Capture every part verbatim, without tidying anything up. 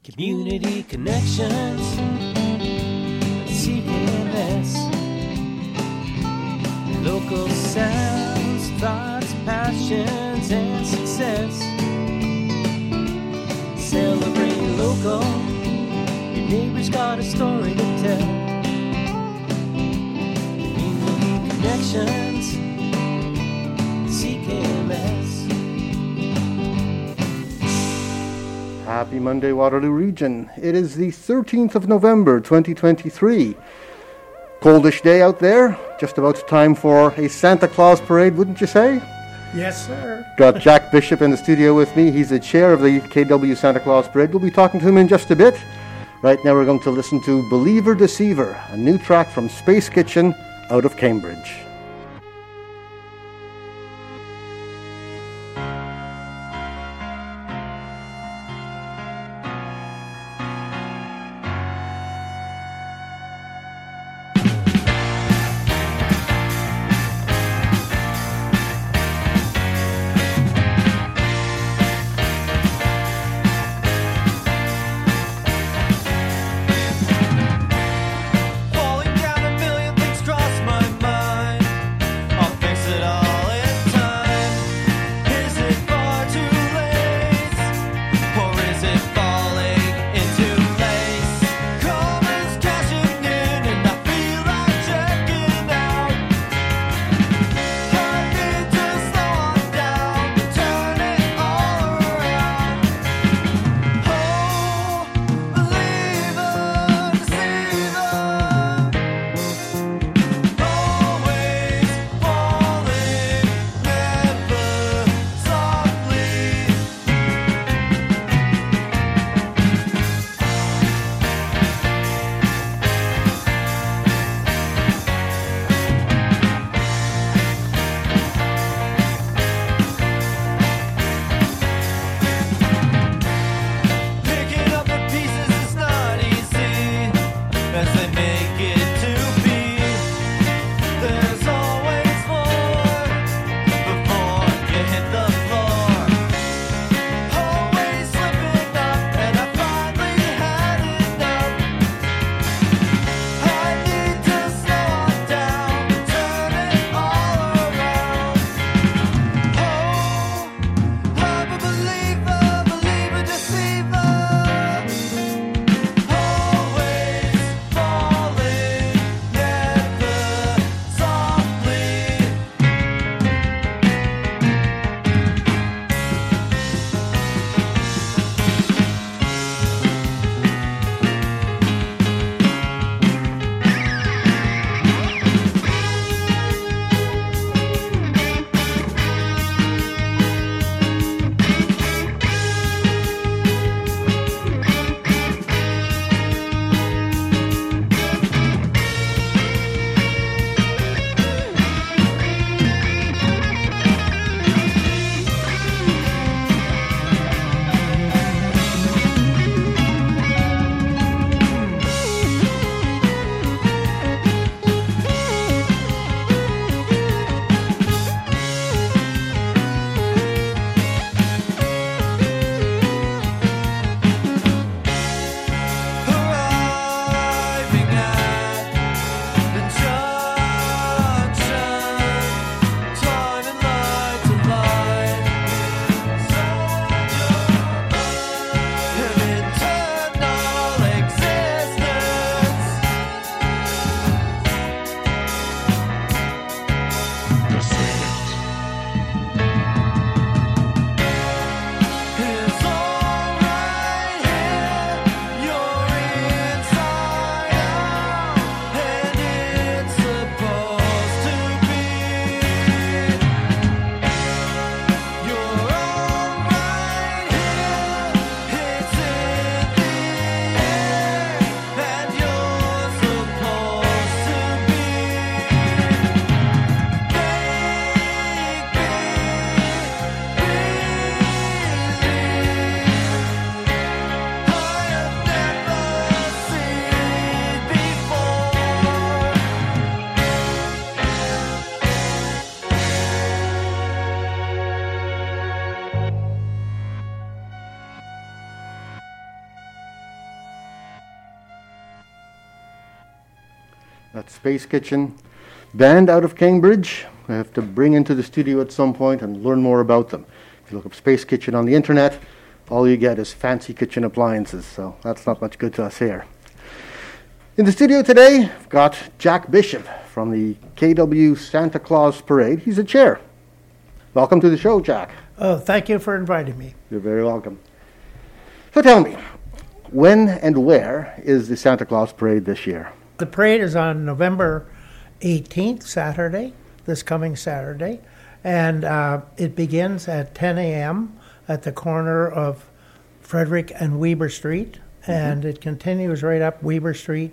Community Connections, C K M S. Local sounds, thoughts, passions, and success. Celebrate local, your neighbor's got a story to tell. Community Connections, C K M S. Happy Monday, Waterloo Region. It is the thirteenth of November, twenty twenty-three. Coldish day out there. Just about time for a Santa Claus parade, wouldn't you say? Yes, sir. Got Jack Bishop in the studio with me. He's the chair of the K W Santa Claus Parade. We'll be talking to him in just a bit. Right now we're going to listen to Believer Deceiver, a new track from Space Kitchen out of Cambridge. Falling down, a million things cross my mind. That's Space Kitchen, band out of Cambridge. I have to bring into the studio at some point and learn more about them. If you look up Space Kitchen on the internet, all you get is fancy kitchen appliances, so that's not much good to us here. In the studio today, I've got Jack Bishop from the K W Santa Claus Parade. He's a chair. Welcome to the show, Jack. Oh, thank you for inviting me. You're very welcome. So tell me, when and where is the Santa Claus Parade this year? The parade is on November eighteenth, Saturday, this coming Saturday, and uh, it begins at ten a.m. at the corner of Frederick and Weber Street, mm-hmm. and it continues right up Weber Street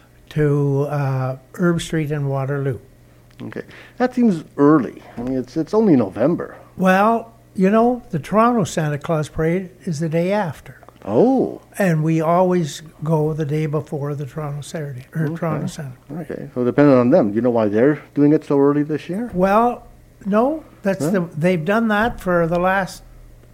to uh, Herb Street in Waterloo. Okay, that seems early. I mean, it's it's only November. Well, you know, the Toronto Santa Claus Parade is the day after. Oh. And we always go the day before the Toronto Saturday, or okay. Toronto Santa. Okay, so depending on them, do you know why they're doing it so early this year? Well, no, that's huh? the they've done that for the last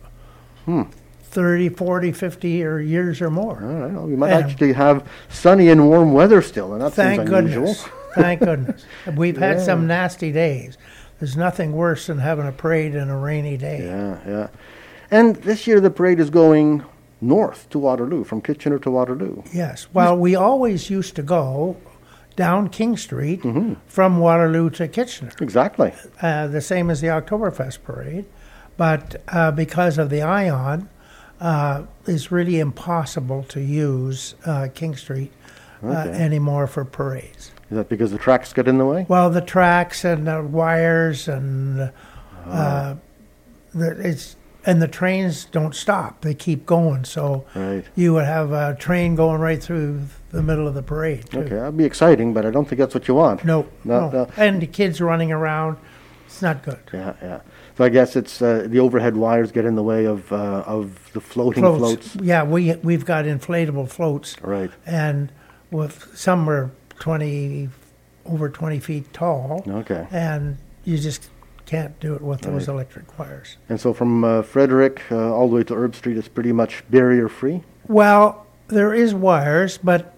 hmm. thirty, forty, fifty or years or more. All right, well, we might and actually have sunny and warm weather still, and that thank seems unusual. Goodness. Thank goodness. We've yeah. had some nasty days. There's nothing worse than having a parade in a rainy day. Yeah, yeah. And this year the parade is going north to Waterloo, from Kitchener to Waterloo. Yes. Well, we always used to go down King Street mm-hmm. from Waterloo to Kitchener. Exactly. Uh, the same as the Oktoberfest parade. But uh, because of the ion, uh, it's really impossible to use uh, King Street uh, okay. anymore for parades. Is that because the tracks get in the way? Well, the tracks and the wires and uh, uh, the, it's and the trains don't stop; they keep going. So right. you would have a train going right through the middle of the parade. Too. Okay, that'd be exciting, but I don't think that's what you want. No, no, no. no. And the kids running around. It's not good. Yeah, yeah. So I guess it's uh, the overhead wires get in the way of uh, of the floating floats. floats. Yeah, we we've got inflatable floats. Right. And with some are twenty over twenty feet tall. Okay. And you just can't do it with those right. electric wires. And so from uh, Frederick uh, all the way to Herb Street is pretty much barrier free? Well, there is wires, but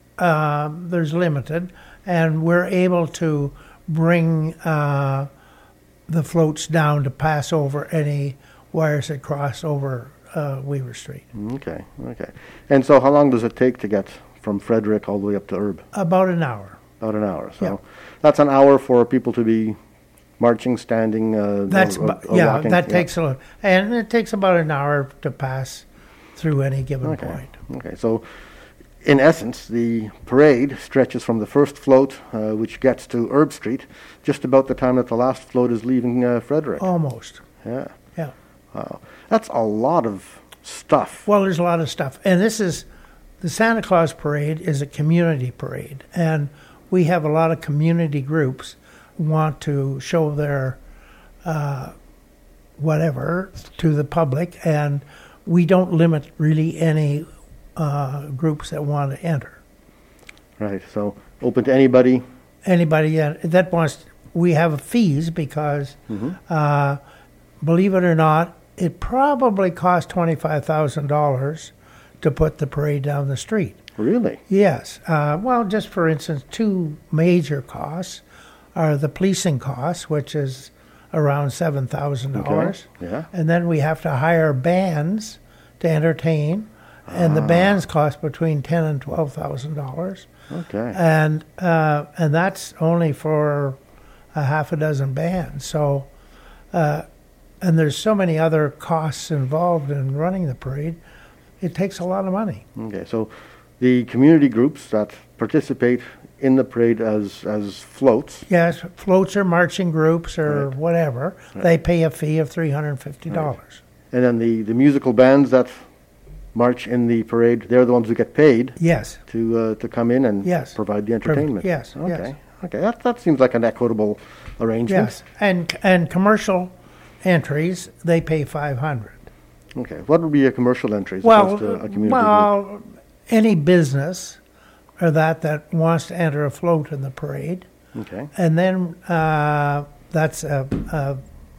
uh, there's limited, and we're able to bring uh, the floats down to pass over any wires that cross over uh, Weaver Street. Okay, okay. And so how long does it take to get from Frederick all the way up to Herb? About an hour. About an hour. So yeah. that's an hour for people to be marching, standing, uh, That's or, or, or yeah. walking. That yeah. takes a and it takes about an hour to pass through any given okay. point. Okay, so in essence, the parade stretches from the first float, uh, which gets to Herb Street, just about the time that the last float is leaving uh, Frederick. Almost. Yeah. Yeah. Wow, that's a lot of stuff. Well, there's a lot of stuff, and this is the Santa Claus Parade is a community parade, and we have a lot of community groups want to show their uh, whatever to the public, and we don't limit really any uh, groups that want to enter. Right, so open to anybody. Anybody uh, that wants. We have fees because, mm-hmm. uh, believe it or not, it probably costs twenty-five thousand dollars to put the parade down the street. Really? Yes. Uh, well, just for instance, two major costs are the policing costs, which is around seven thousand dollars. Okay. Yeah. And then we have to hire bands to entertain, and ah. the bands cost between ten thousand dollars and twelve thousand dollars. Okay. And, uh, and that's only for a half a dozen bands. So, uh, and there's so many other costs involved in running the parade, it takes a lot of money. Okay, so the community groups that participate in the parade as as floats. Yes, floats or marching groups or right. whatever. Right. They pay a fee of three hundred fifty dollars. Right. And then the, the musical bands that march in the parade, they're the ones who get paid. Yes. To uh, to come in and yes. provide the entertainment. Yes. Okay. Yes. Okay. That that seems like an equitable arrangement. Yes. And and commercial entries, they pay five hundred. Okay. What would be a commercial entry as well, opposed to a community well, group? any business or that that wants to enter a float in the parade. Okay. And then uh, that's a, a,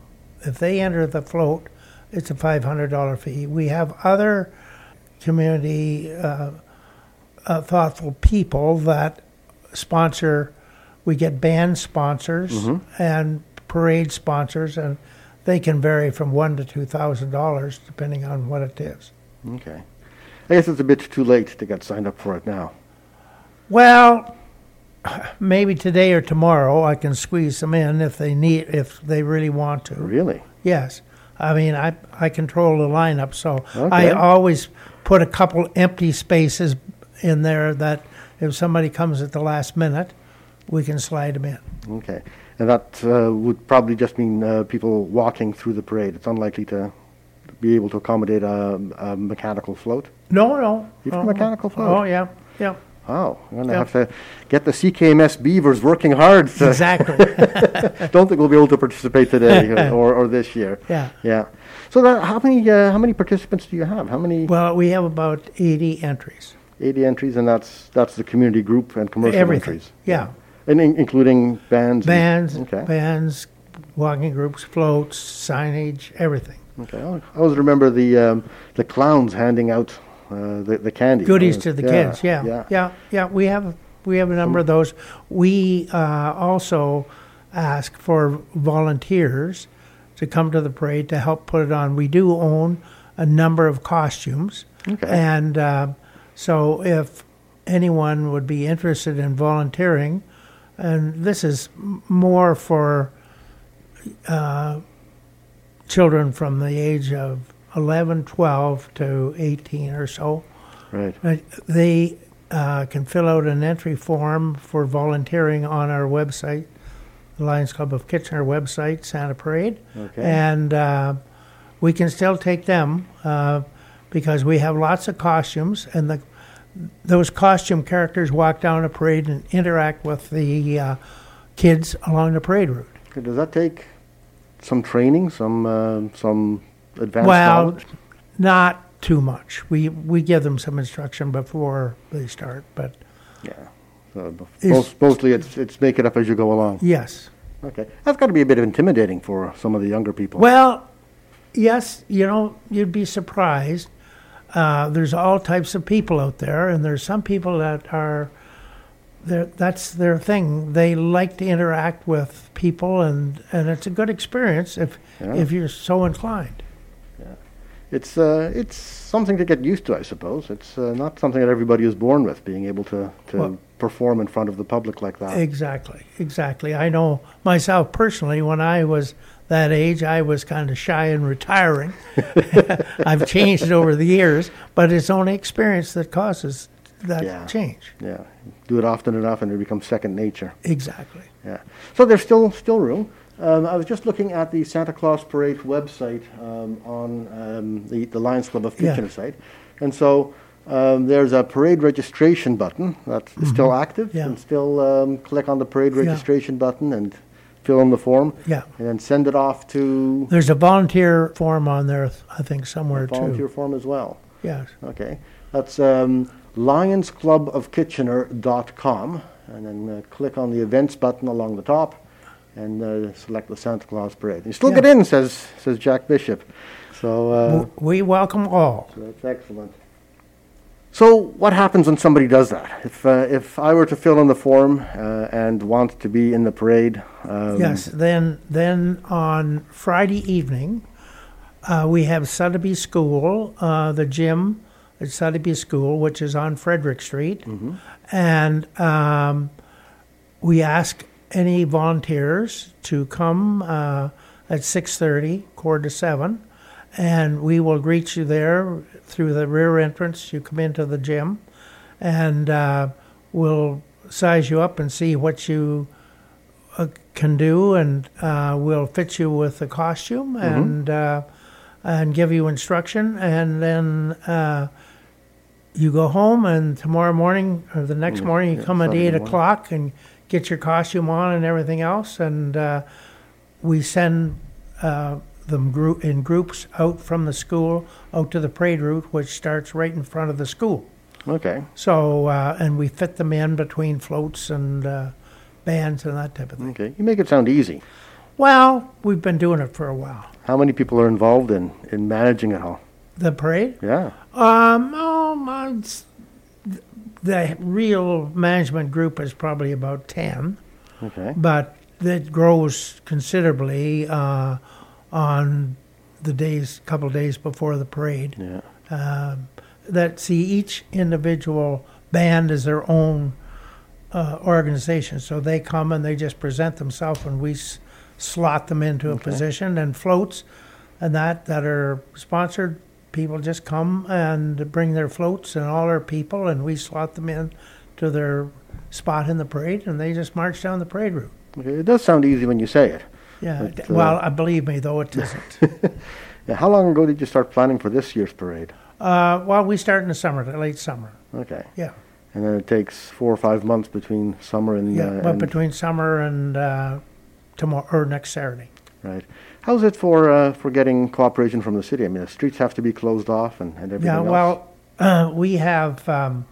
if they enter the float, it's a five hundred dollars fee. We have other community uh, uh, thoughtful people that sponsor, we get band sponsors Mhm. and parade sponsors, and they can vary from one to two thousand dollars depending on what it is. Okay. I guess it's a bit too late to get signed up for it now. Well, maybe today or tomorrow I can squeeze them in if they need, if they really want to. Really? Yes. I mean, I I control the lineup, so Okay. I always put a couple empty spaces in there that if somebody comes at the last minute, we can slide them in. Okay. And that uh, would probably just mean uh, people walking through the parade. It's unlikely to be able to accommodate a, a mechanical float. No, no. Even no. a mechanical float? Oh, yeah, yeah. Oh, I'm going to Yeah. have to get the C K M S Beavers working hard. To Exactly. Don't think we'll be able to participate today or, or this year. Yeah. Yeah. So that, how many uh, how many participants do you have? How many? Well, we have about eighty entries. eighty entries, and that's that's the community group and commercial Everything. entries. Yeah. And in, including bands. and- Bands, okay. bands, walking groups, floats, signage, everything. Okay. I always remember the um, the clowns handing out uh, the the candy. Goodies Uh, to the yeah, kids. Yeah, Yeah. yeah, yeah. We have we have a number of those. We uh, also ask for volunteers to come to the parade to help put it on. We do own a number of costumes, Okay. and uh, so if anyone would be interested in volunteering, and this is m- more for uh, children from the age of eleven, twelve to eighteen or so. Right. Uh, They uh, can fill out an entry form for volunteering on our website, the Lions Club of Kitchener website, Santa Parade. Okay. And uh, we can still take them uh, because we have lots of costumes, and the those costume characters walk down the parade and interact with the uh, kids along the parade route. Okay, does that take some training, some uh, some advanced Well, knowledge? not too much. We we give them some instruction before they start, but Yeah. So b- Is- most, mostly it's it's make it up as you go along. yes. Okay. That's got to be a bit intimidating for some of the younger people. Well, yes, you know, you'd be surprised. Uh, there's all types of people out there, and there's some people that are, they're- that's their thing. They like to interact with people, and, and it's a good experience if Yeah. if you're so inclined. It's uh, it's something to get used to, I suppose. It's uh, not something that everybody is born with, being able to, to Well- perform in front of the public like that. Exactly, exactly. I know myself personally, when I was that age, I was kind of shy and retiring. I've changed over the years, but it's only experience that causes that Yeah. change. Yeah. Do it often enough and it becomes second nature. Exactly. Yeah. So there's still still room. Um, I was just looking at the Santa Claus Parade website um, on um, the, the Lions Club of Yeah. Kitchener site. And so um, there's a parade registration button that's still active. Mm-hmm. Yeah. You can still um, click on the parade Yeah. registration button and fill in the form. Yeah. And then send it off to There's a volunteer form on there, I think, somewhere volunteer too. form as well. Yes. Okay. That's um, lions club of kitchener dot com. And then uh, click on the events button along the top and uh, select the Santa Claus Parade. You still Yeah. get in, says says Jack Bishop. So uh, W- We welcome all. that's excellent. So what happens when somebody does that? If uh, if I were to fill in the form uh, and want to be in the parade, um, Yes. Then, then on Friday evening, uh, we have Sotheby School, uh, the gym at Sotheby School, which is on Frederick Street, and um, we ask any volunteers to come uh, at six thirty, quarter to seven, and we will greet you there through the rear entrance. You come into the gym, and uh, we'll size you up and see what you uh, can do, and uh, we'll fit you with the costume and uh, and give you instruction, and then uh, you go home, and tomorrow morning or the next Mm, morning you yeah, come at Saturday eight morning. o'clock and get your costume on and everything else, and uh, we send uh, them group in groups out from the school out to the parade route, which starts right in front of the school. okay. So uh, and we fit them in between floats and uh, bands and that type of thing. Okay. You make it sound easy. Well, we've been doing it for a while. How many people are involved in, in managing it all? The parade? Yeah. Um, oh, my, the real management group is probably about ten, Okay. but that grows considerably uh, on the days, couple days before the parade. Yeah. Um, that see each individual band is their own uh, organization, so they come and they just present themselves, and we s- slot them into a Okay. position. And floats and that that are sponsored, people just come and bring their floats and all their people, and we slot them in to their spot in the parade, and they just march down the parade route. Okay. It does sound easy when you say it. Yeah. But, uh, well, uh, believe me, though, it isn't. Yeah. How long ago did you start planning for this year's parade? uh, well, we start in the summer, the late summer. Okay. Yeah. And then it takes four or five months between summer and Yeah, uh, but and- between summer and uh, tomorrow or next Saturday. Right. How's it for uh, for getting cooperation from the city? I mean, the streets have to be closed off and, and everything Yeah, else. well, uh, we have um,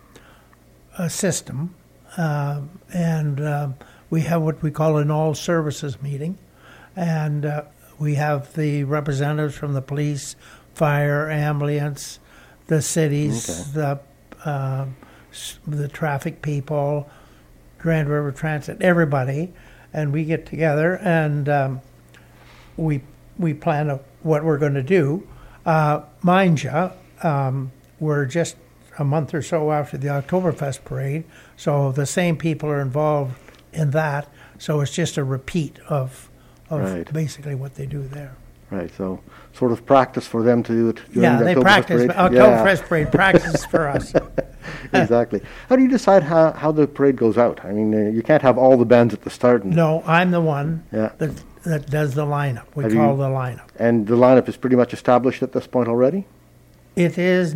a system, uh, and uh, we have what we call an all services meeting, and uh, we have the representatives from the police, fire, ambulance, the cities, Okay. the uh, s- the traffic people, Grand River Transit, everybody, and we get together and um, we we plan a, what we're going to do. Uh, mind you, um, we're just a month or so after the Oktoberfest parade, so the same people are involved in that. So it's just a repeat of of Right. basically what they do there. Right. So sort of practice for them to do it during Yeah, the they Oktoberfest practice. parade. Oktoberfest parade practice for us. Exactly. How do you decide how, how the parade goes out? I mean, uh, you can't have all the bands at the start. And, No, I'm the one Yeah. that that does the lineup. We Have call you- the lineup. and the lineup is pretty much established at this point already? It is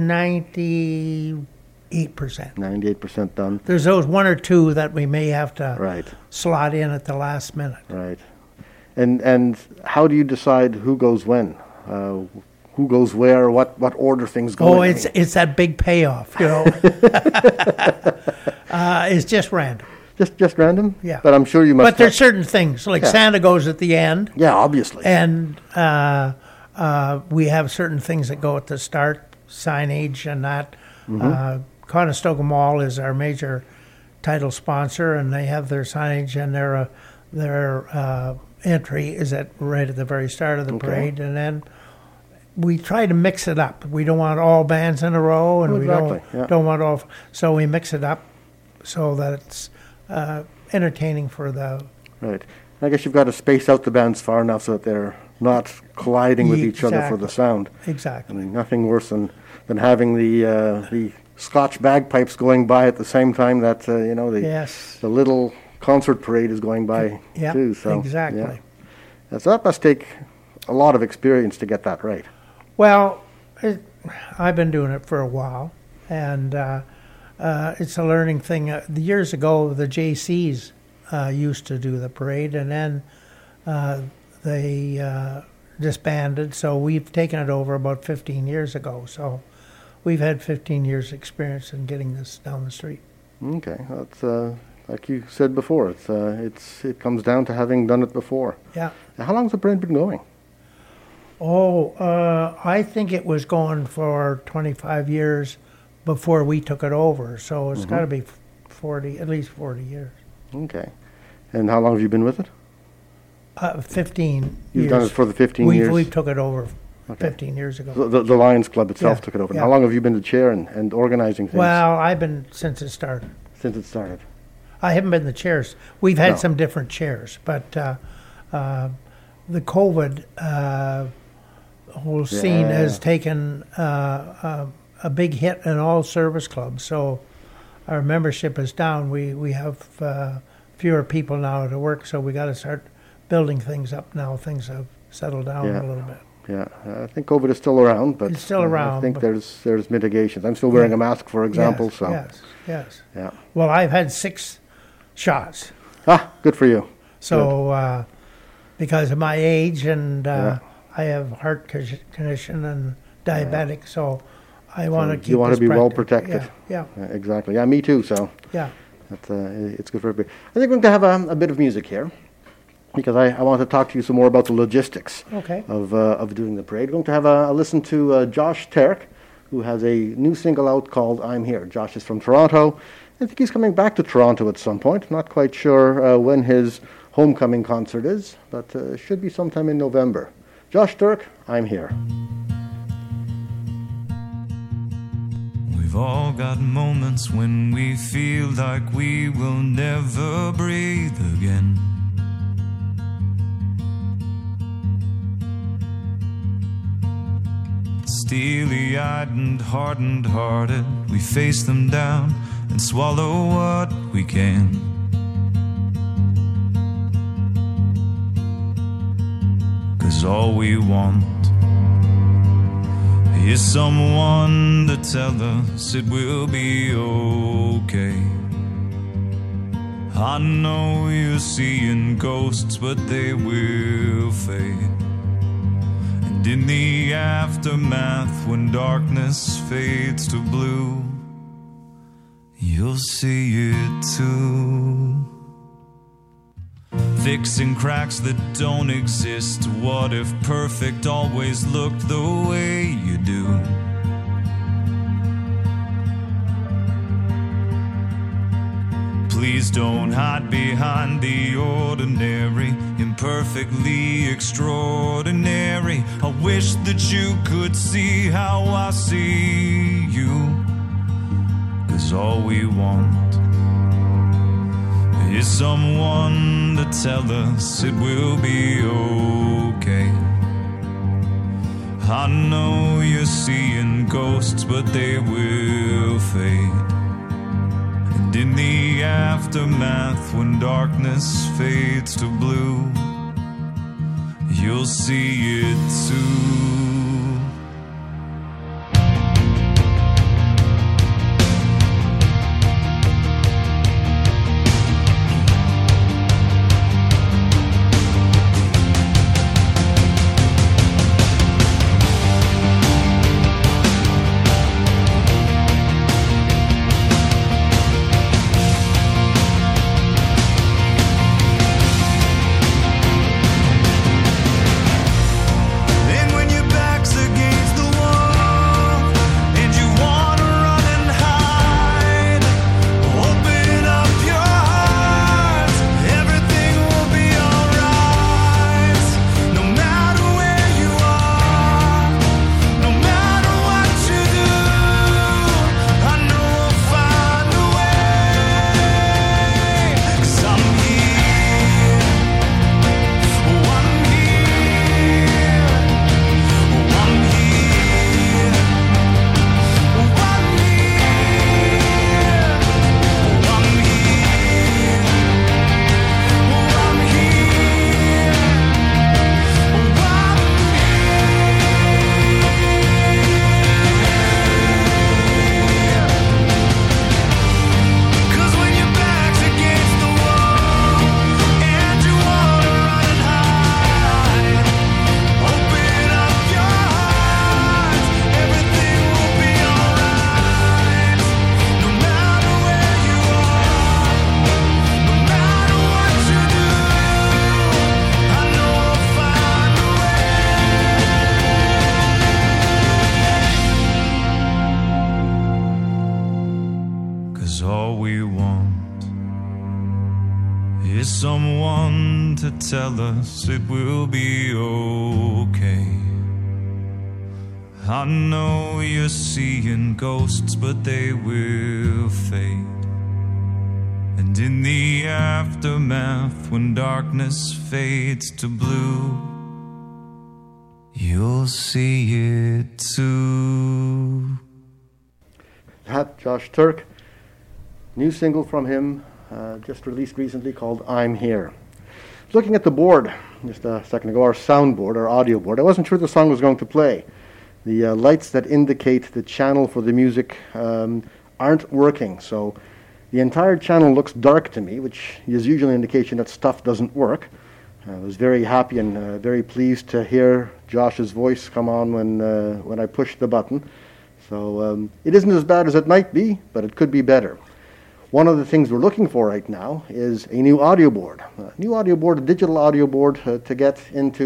ninety-eight percent. ninety-eight percent done. There's those one or two that we may have to Right. slot in at the last minute. Right. And and how do you decide who goes when? Uh, who goes where? What what order things go Oh, in? it's it's that big payoff, you know. uh, it's just random. just just random. Yeah. But I'm sure you must. But there's have- certain things, like Yeah. Santa goes at the end, yeah, obviously. and uh, uh, we have certain things that go at the start, signage and that. Mm-hmm. Uh, Conestoga Mall is our major title sponsor, and they have their signage and their uh, their uh, entry is at right at the very start of the Okay. parade, and then we try to mix it up. We don't want all bands in a row, and Oh, we exactly, don't yeah. don't want all. So we mix it up so that it's uh, entertaining for the. Right. I guess you've got to space out the bands far enough so that they're not colliding with each other for the Exactly. sound. I Exactly. mean, nothing worse than, than having the uh, the Scotch bagpipes going by at the same time that uh, you know the Yes. the little concert parade is going by Yeah. too. So Exactly. yeah. Yeah, so that must take a lot of experience to get that right. Well, it, I've been doing it for a while, and uh, uh, it's a learning thing. Uh, the years ago, the J Cs uh, used to do the parade, and then uh, they uh, disbanded. So we've taken it over about fifteen years ago. So we've had fifteen years' experience in getting this down the street. Okay, that's uh, like you said before. It's uh, it's it comes down to having done it before. Yeah. Now, how long's the parade been going? Oh, uh, I think it was going for twenty-five years before we took it over. So it's got to be forty, at least forty years. Okay, and how long have you been with it? Uh, fifteen You've years. done it for the fifteen we years. we took it over Okay. fifteen years ago. The, the, the Lions Club itself Yeah, took it over. And yeah. How long have you been the chair and, and organizing things Well, I've been since it started. since it started? I haven't been the chairs. We've had No. some different chairs, but uh, uh, the COVID uh, whole scene Yeah. has taken uh, uh, a big hit in all service clubs. So our membership is down. We we have uh, fewer people now to work, so we got to start building things up now. Things have settled down Yeah. a little bit. Yeah, uh, I think COVID is still around, but It's still uh, I around, think but- there's there's mitigations. I'm still wearing Yeah. a mask, for example. yes, so yes, yes. yeah, Well, I've had six shots. ah, good for you. So, uh, because of my age and uh, Yeah. I have heart co- condition and diabetic, so I want to So keep. you wanna this be well practic- protected. Yeah, Uh, exactly. Yeah, me too. So yeah, that's, uh, it's good for everybody. I think we're going to have a, a bit of music here because I, I want to talk to you some more about the logistics yeah. Okay. of uh, of doing the parade. We're going to have a, a listen to uh, Josh Terrick, who has a new single out called I'm Here. Josh is from Toronto. I think he's coming back to Toronto at some point. Not quite sure uh, when his homecoming concert is, but uh, should be sometime in November. Josh Turk, I'm Here. We've all got moments when we feel like we will never breathe again. Steely-eyed and hardened-hearted, we face them down and swallow what we can. Cause all we want is someone to tell us it will be okay. I know you're seeing ghosts, but they will fade. And in the aftermath, when darkness fades to blue, you'll see it too. Fixing cracks that don't exist. What if perfect always looked the way you do? Please don't hide behind the ordinary, imperfectly extraordinary. I wish that you could see how I see you. Cause all we want is someone to tell us it will be okay. I know you're seeing ghosts, but they will fade. And in the aftermath, when darkness fades to blue, you'll see it too. Tell us it will be okay. I know you're seeing ghosts, but they will fade. And in the aftermath, when darkness fades to blue, you'll see it too. That Josh Turk, new single from him, uh, just released recently called I'm Here. Looking at the board just a second ago, our soundboard, our audio board, I wasn't sure the song was going to play. The uh, lights that indicate the channel for the music um, aren't working, so the entire channel looks dark to me, which is usually an indication that stuff doesn't work. I was very happy and uh, very pleased to hear Josh's voice come on when uh, when I pushed the button. So um, it isn't as bad as it might be, but it could be better. One of the things we're looking for right now is a new audio board. A new audio board, a digital audio board uh, to get into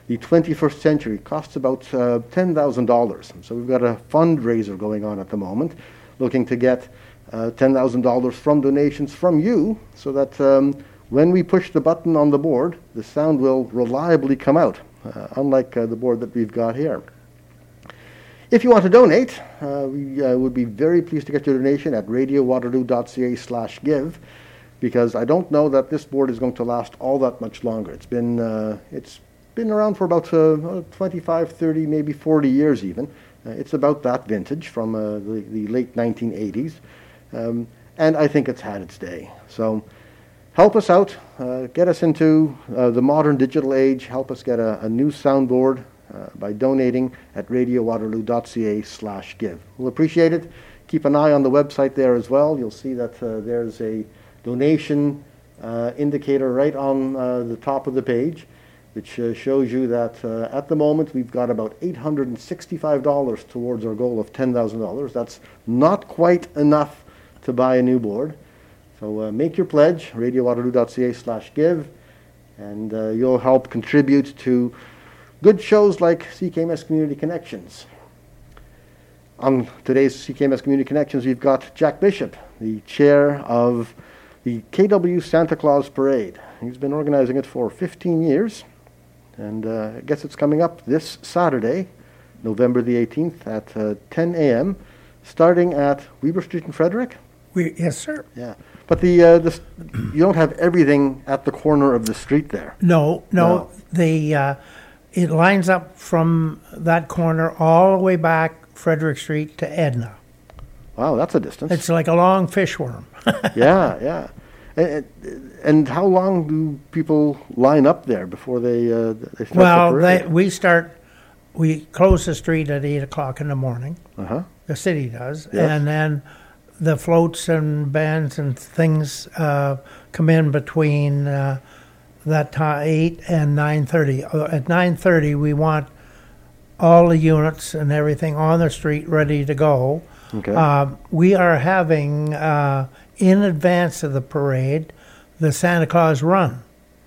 the twenty-first century. Costs about uh, ten thousand dollars. So we've got a fundraiser going on at the moment, looking to get uh, ten thousand dollars from donations from you, so that um, when we push the button on the board, the sound will reliably come out, uh, unlike uh, the board that we've got here. If you want to donate, uh, we uh, would be very pleased to get your donation at radio waterloo dot c a slash give, because I don't know that this board is going to last all that much longer. It's been uh, it's been around for about uh, twenty-five, thirty, maybe forty years even. Uh, it's about that vintage from uh, the, the late nineteen eighties, um, and I think it's had its day. So help us out, uh, get us into uh, the modern digital age, help us get a, a new soundboard, Uh, by donating at radio waterloo dot c a slash give. We'll appreciate it. Keep an eye on the website there as well. You'll see that uh, there's a donation uh, indicator right on uh, the top of the page, which uh, shows you that uh, at the moment we've got about eight hundred sixty-five dollars towards our goal of ten thousand dollars. That's not quite enough to buy a new board. So uh, make your pledge, radio waterloo dot c a slash give, and uh, you'll help contribute to good shows like C K M S Community Connections. On today's C K M S Community Connections, we've got Jack Bishop, the chair of the K W Santa Claus Parade. He's been organizing it for fifteen years, and uh, I guess it's coming up this Saturday, November the eighteenth at uh, ten a.m., starting at Weber Street in Frederick. We, yes, sir. Yeah, but the, uh, the you don't have everything at the corner of the street there. No, no, No. the uh, it lines up from that corner all the way back Frederick Street to Edna. Wow, that's a distance. It's like a long fishworm. yeah, yeah. And, and how long do people line up there before they uh, they start Well, the they, parade? we start, we close the street at eight o'clock in the morning. Uh-huh. The city does, Yes. and then the floats and bands and things uh, come in between uh, that time eight and nine thirty. Uh, at nine thirty, we want all the units and everything on the street ready to go. Okay. Uh, we are having uh, in advance of the parade the Santa Claus Run.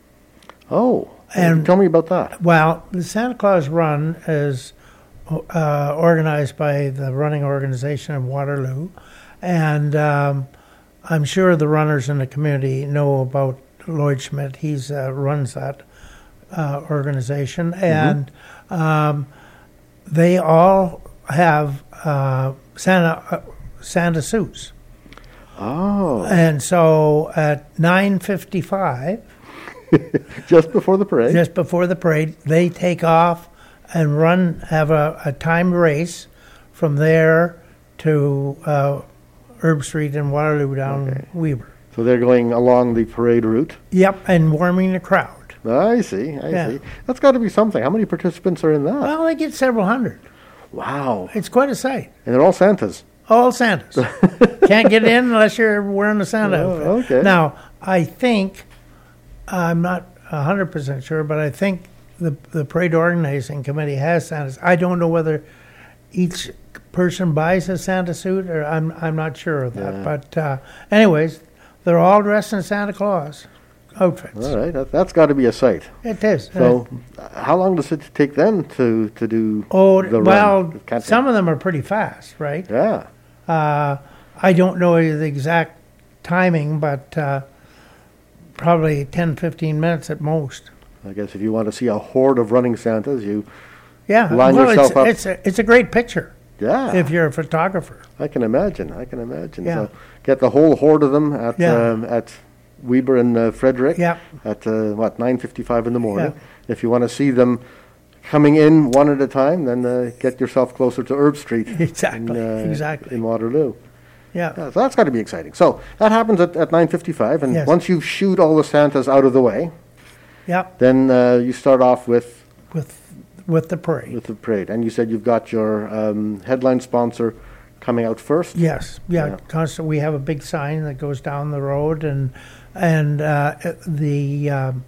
Oh, and- tell me about that. Well, the Santa Claus Run is uh, organized by the running organization in Waterloo, and um, I'm sure the runners in the community know about Lloyd Schmidt. He's uh, runs that uh, organization, and um, they all have uh, Santa uh, Santa suits. Oh, And so at nine fifty-five, just before the parade? just before the parade, they take off and run, have a, a timed race from there to uh, Herb Street and Waterloo down Okay. Weber. So they're going along the parade route? Yep, and warming the crowd. I see, I Yeah. see. That's got to be something. How many participants are in that? Well, they get several hundred. Wow. It's quite a sight. And they're all Santas. All Santas. Can't get in unless you're wearing a Santa Oh, outfit. okay. Now, I think, I'm not one hundred percent sure, but I think the, the parade organizing committee has Santas. I don't know whether each person buys a Santa suit, or I'm I'm not sure of that. Yeah. But uh, anyways, they're all dressed in Santa Claus outfits. All right, that, that's got to be a sight. It is. So, uh, how long does it take them to, to do oh, the well, run? Can't they- some of them are pretty fast, right? Yeah. Uh, I don't know the exact timing, but uh, probably ten, fifteen minutes at most. I guess if you want to see a horde of running Santas, you, Yeah, Line well, yourself it's, up. It's a, it's a great picture yeah, if you're a photographer. I can imagine. I can imagine. Yeah. So get the whole horde of them at Yeah. um, at Weber and uh, Frederick Yeah. at uh, what nine fifty-five in the morning. Yeah. If you want to see them coming in one at a time, then uh, get yourself closer to Herb Street. Exactly, in, uh, exactly. in Waterloo. Yeah. Yeah, so that's got to be exciting. So that happens at, at nine fifty-five, and Yes. once you shoot all the Santas out of the way, Yeah. then uh, you start off with With with the parade. with the parade. And you said you've got your um, headline sponsor coming out first. Yes. Yeah. Yeah. Constant. We have a big sign that goes down the road, and and uh, the um,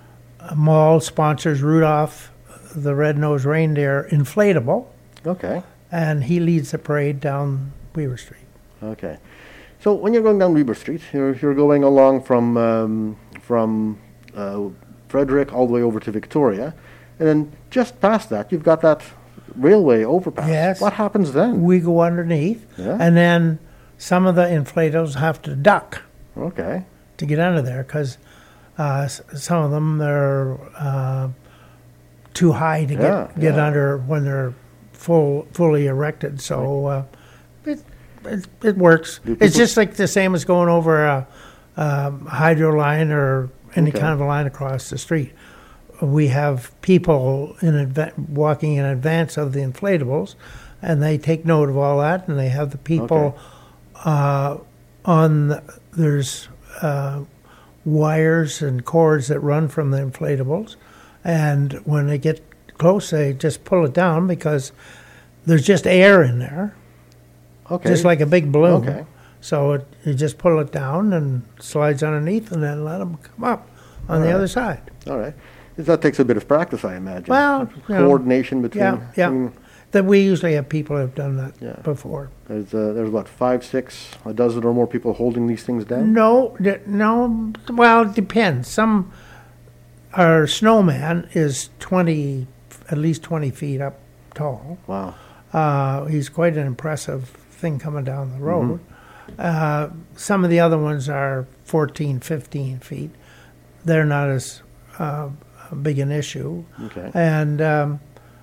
mall sponsors Rudolph the Red-Nosed Reindeer inflatable, Okay. and he leads the parade down Weaver Street. Okay. So when you're going down Weber Street, you're, you're going along from um, from uh, Frederick all the way over to Victoria, And then just past that, you've got that railway overpass. Yes. What happens then? We go underneath, Yeah. and then some of the inflatables have to duck Okay. to get under there because uh, s- some of them they're uh, too high to Yeah, get get yeah. under when they're full fully erected. So uh, it, it it works. Do It's people- just like the same as going over a, a hydro line or any Okay. kind of a line across the street. We have people in adva- walking in advance of the inflatables, and they take note of all that, and they have the people uh, on. The, there's uh, wires and cords that run from the inflatables, and when they get close, they just pull it down because there's just air in there, Okay. just like a big balloon. Okay. So it, you just pull it down and slides underneath, and then let them come up on All the right. other side. All right. That takes a bit of practice, I imagine. Well, you know, coordination between. Yeah, yeah. between- That we usually have people who have done that Yeah. before. There's uh, there's what five, six, a dozen or more people holding these things down. No, d- no. Well, it depends. Some our snowman is twenty, at least twenty feet up tall. Wow. Uh, he's quite an impressive thing coming down the road. Uh, some of the other ones are fourteen, fifteen feet. They're not as uh, big an issue. Okay. And um,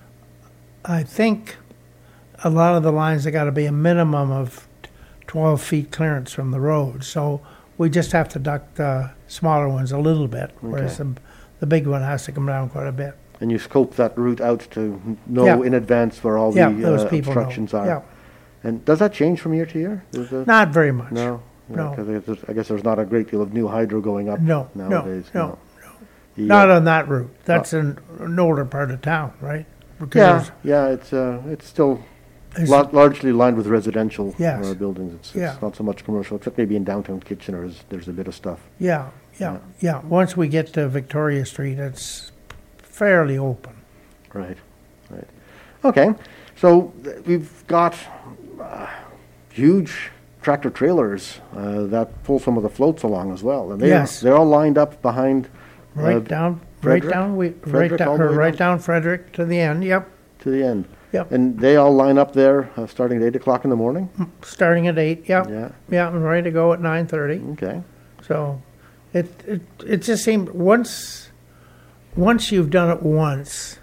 I think a lot of the lines have got to be a minimum of twelve feet clearance from the road. So we just have to duck the smaller ones a little bit, whereas Okay. the, the big one has to come down quite a bit. And you scope that route out to know Yeah. in advance where all Yeah, the those uh, people know. obstructions are. Yeah. And does that change from year to year? Is it- Not very much. No. No. Because I guess there's not a great deal of new hydro going up No, no, nowadays. no, The, Not uh, on that route. That's an, an older part of town, right? yeah, Because yeah. It's uh, it's still it's- lar- largely lined with residential Yes. uh, buildings. It's, Yeah. it's not so much commercial, except maybe in downtown Kitchener. Is, there's a bit of stuff. Yeah, yeah, yeah. Once we get to Victoria Street, it's fairly open. Right, right. Okay, so th- we've got uh, huge tractor trailers uh, that pull some of the floats along as well, and they're Yes. they're all lined up behind Right uh, down, Frederick? right down, we, right Frederick all down, the or way right down? down Frederick to the end. Yep, to the end. yep. And they all line up there uh, starting at eight o'clock in the morning. Starting at eight. Yep, Yeah. yeah, and ready to go at nine thirty. Okay. So, it it it just seemed once once you've done it once,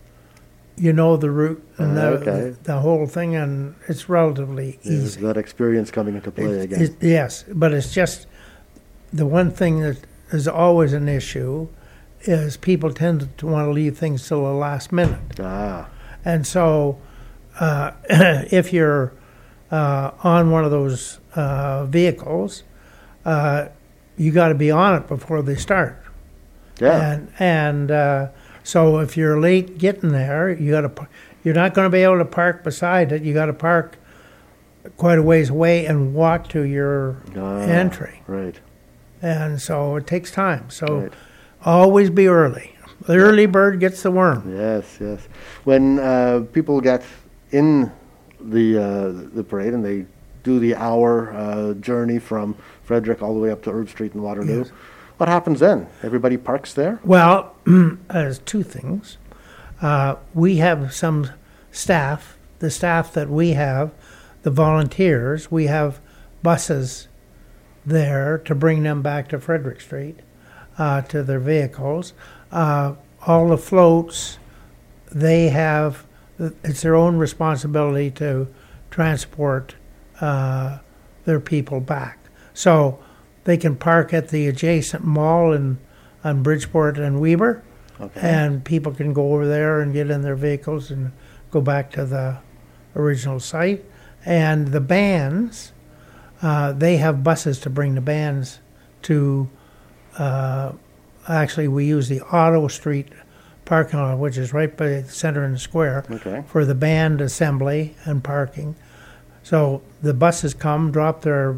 you know the route and Uh, the, okay. the whole thing, and it's relatively There's easy. that experience coming into play It- again. it- yes, but it's just the one thing that is always an issue is people tend to want to leave things till the last minute. ah. And so, uh, if you're uh, on one of those uh, vehicles, uh, you got to be on it before they start. Yeah. And and uh, so if you're late getting there, you got to. You're not going to be able to park beside it. You got to park quite a ways away and walk to your Ah, entry. Right. And so it takes time. So Right. always be early. The early bird gets the worm. Yes, yes. When uh, people get in the uh, the parade and they do the hour uh, journey from Frederick all the way up to Herb Street in Waterloo, Yes. what happens then? Everybody parks there? Well, there's two things. Uh, we have some staff, the staff that we have, the volunteers, we have buses there to bring them back to Frederick Street, uh, to their vehicles. Uh, all the floats, they have, it's their own responsibility to transport uh, their people back. So they can park at the adjacent mall in, on Bridgeport and Weber, Okay. and people can go over there and get in their vehicles and go back to the original site. And the bands, uh, they have buses to bring the bands to, uh, actually we use the Auto Street parking lot, which is right by the center in the square, Okay. for the band assembly and parking. So the buses come, drop their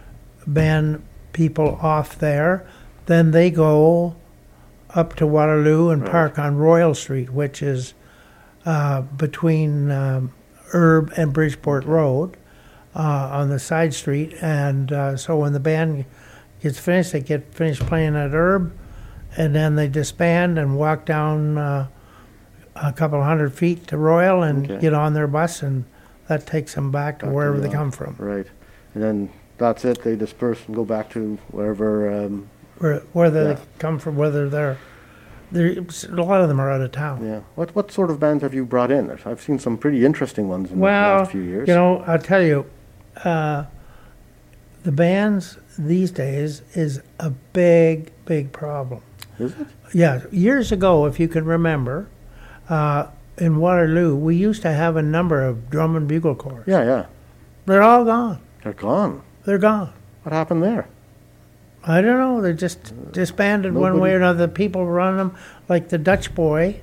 band people off there, then they go up to Waterloo and Right. park on Royal Street, which is uh, between um, Herb and Bridgeport Road uh, on the side street. And uh, so when the band gets finished, they get finished playing at Herb, and then they disband and walk down uh, a couple hundred feet to Royal and Okay. get on their bus, and that takes them back to Back to wherever the they yard. come from. Right. And then that's it. They disperse and go back to wherever. Um, Where, whether Yeah. they come from, whether they're, they're, a lot of them are out of town. yeah. What what sort of bands have you brought in? There's- I've seen some pretty interesting ones in the Well, last few years. you know, I'll tell you, uh, the bands these days is a big, big problem. Is it? Yeah, years ago, if you can remember, uh, in Waterloo, we used to have a number of drum and bugle corps. Yeah, yeah. They're all gone. They're gone. They're gone. What happened there? I don't know. They're just disbanded one way nobody- or another. The people run them, like the Dutch Boy,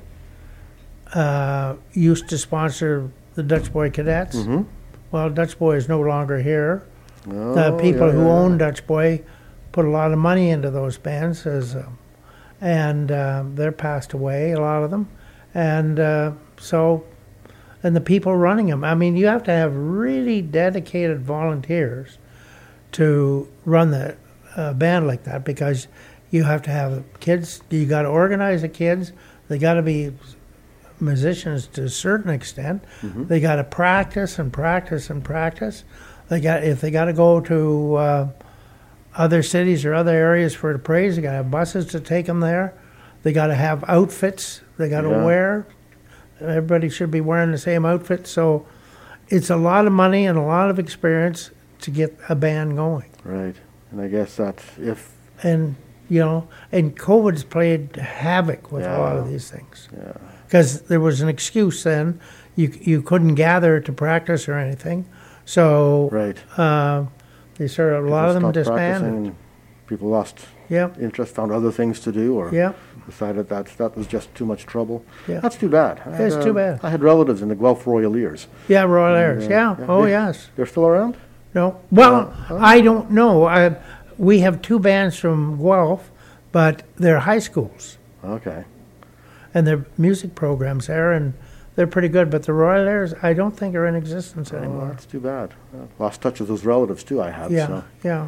uh, used to sponsor the Dutch Boy Cadets. Mm-hmm. Well, Dutch Boy is no longer here. Oh, The people yeah, who yeah. own Dutch Boy put a lot of money into those bands, as, um, and uh, they're passed away, a lot of them. And uh, so, and the people running them, I mean, you have to have really dedicated volunteers to run the uh, band like that, because you have to have kids, you got to organize the kids, they got to be musicians to a certain extent. Mm-hmm. They got to practice and practice and practice. They got if they got to go to uh, other cities or other areas for the parades, they got to have buses to take them there. They got to have outfits they got to Yeah. wear. Everybody should be wearing the same outfit. So it's a lot of money and a lot of experience to get a band going. Right. And I guess that if And you know, and COVID's played havoc with a lot of Yeah. these things. yeah, Because there was an excuse then. You you couldn't gather to practice or anything. So right. uh, they sort of, a lot of them People stopped practicing disbanded. and people lost Yep, interest, found other things to do, or yep, decided that that was just too much trouble. yeah. That's too bad. I It's had, too uh, bad. I had relatives in the Guelph Royaleers. Yeah, Royal And, Airs. uh, Yeah. yeah, Oh, they- yes. They're still around? No. Well, Uh, I don't know. I, we have two bands from Guelph, but they're high schools. Okay. And their music programs there, and they're pretty good. But the Royal Airs, I don't think are in existence Oh, anymore. that's too bad. Uh, lost touch with those relatives too. I have. yeah, So. yeah.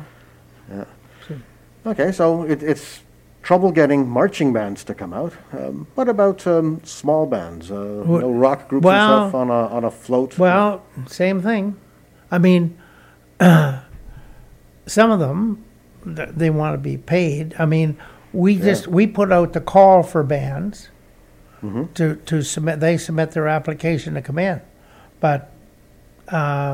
Okay, so it, it's trouble getting marching bands to come out. Um, what about um, small bands? Uh, you know, rock groups well- and stuff on a on a float. Well, same thing. I mean, uh, some of them, th- they want to be paid. I mean, we Yeah. just we put out the call for bands Mhm. to to submit. They submit their application to come in, but uh,